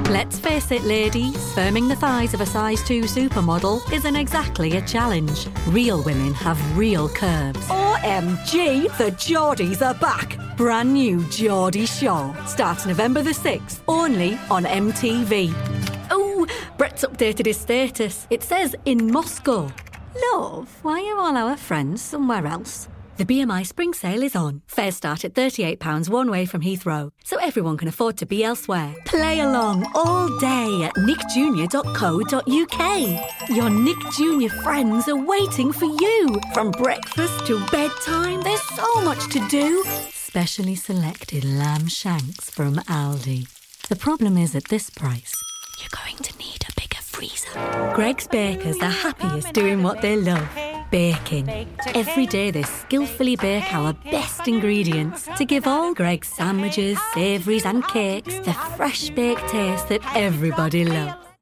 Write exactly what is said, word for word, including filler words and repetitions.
Let's face it, ladies, firming the thighs of a size two supermodel isn't exactly a challenge. Real women have real curves. O M G, the Geordies are back. Brand new Geordie Shore. Starts November the sixth, only on M T V. Oh, Brett's updated his status. It says in Moscow. Love, why are all our friends somewhere else? The B M I spring sale is on. Fares start at thirty-eight pounds one way from Heathrow, so everyone can afford to be elsewhere. Play along all day at nick junior dot co dot uk. Your Nick Junior friends are waiting for you. From breakfast to bedtime, there's so much to do. Specially selected lamb shanks from Aldi. The problem is, at this price, you're going to need a bigger freezer. Greggs Bakers are happiest doing what they love. Baking. Every day they skillfully bake our best ingredients to give all Greggs sandwiches, savouries and cakes the fresh baked taste that everybody loves.